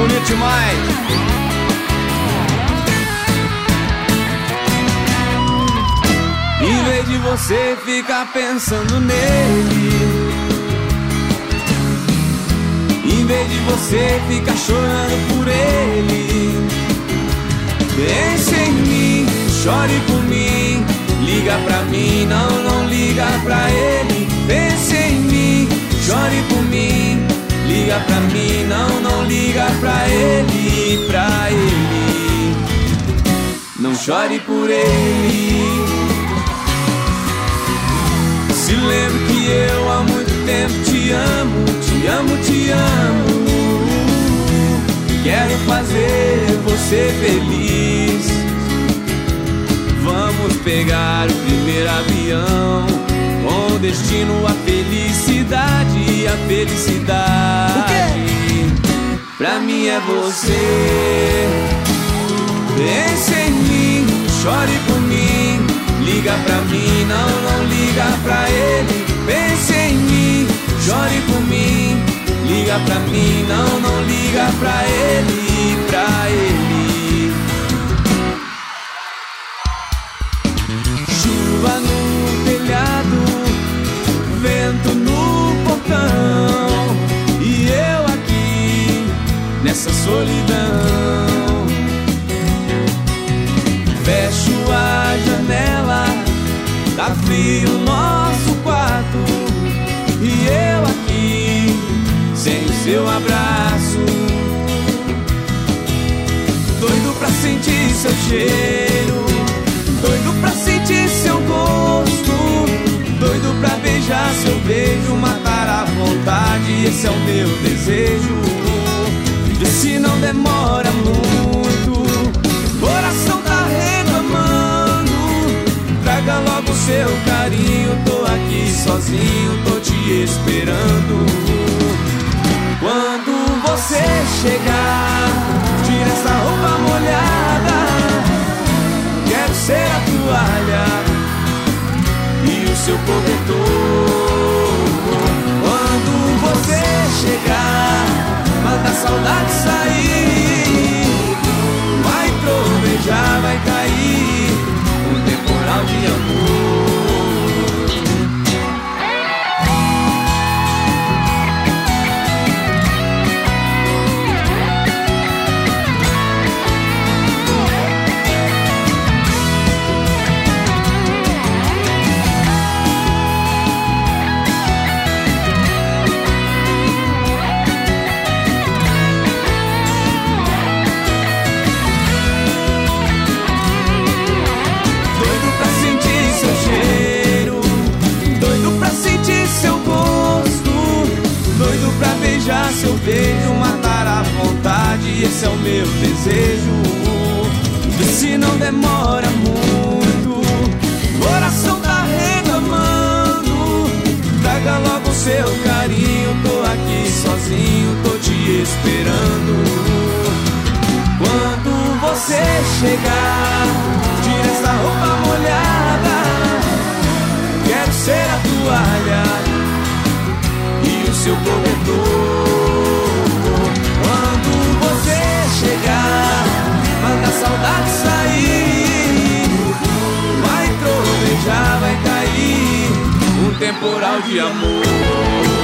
bonito demais. Em vez de você ficar pensando nele, em vez de você ficar chorando por ele, pense em mim, chore por mim, liga pra mim, não liga pra ele. Pense em mim, chore por mim, liga pra mim, não liga pra ele, não chore por ele. Se lembre que eu há muito tempo te amo, te amo, te amo. Quero fazer você feliz. Vamos pegar o primeiro avião com destino à felicidade, a felicidade. O quê? Pra mim é você. Pense em mim, chore por mim, liga pra mim, não liga pra ele. Pense em mim, chore por mim, liga pra mim, não liga pra ele, Chuva no telhado, vento no portão, e eu aqui nessa solidão. Fecho a janela, tá frio nosso quarto, e eu aqui sem o seu abraço. Doido pra sentir seu cheiro, doido pra sentir seu gosto, doido pra beijar seu beijo, matar à vontade, esse é o meu desejo. Vê se não demora muito, coração tá reclamando. Traga logo seu carinho, tô aqui sozinho, tô te esperando. Quando você chegar, tira essa roupa molhada, quero ser a toalha e o seu cobertor. Quando você chegar, manda a saudade sair, vai trovejar, vai cair um temporal de amor. Seu beijo, matar à vontade, esse é o meu desejo. Vê se não demora muito, coração tá reclamando. Traga logo seu carinho, tô aqui sozinho, tô te esperando. Quando você chegar, tira essa roupa molhada, quero ser a toalha e o seu cobertor. Quando você chegar, manda a saudade sair, vai trovejar, vai cair um temporal de amor.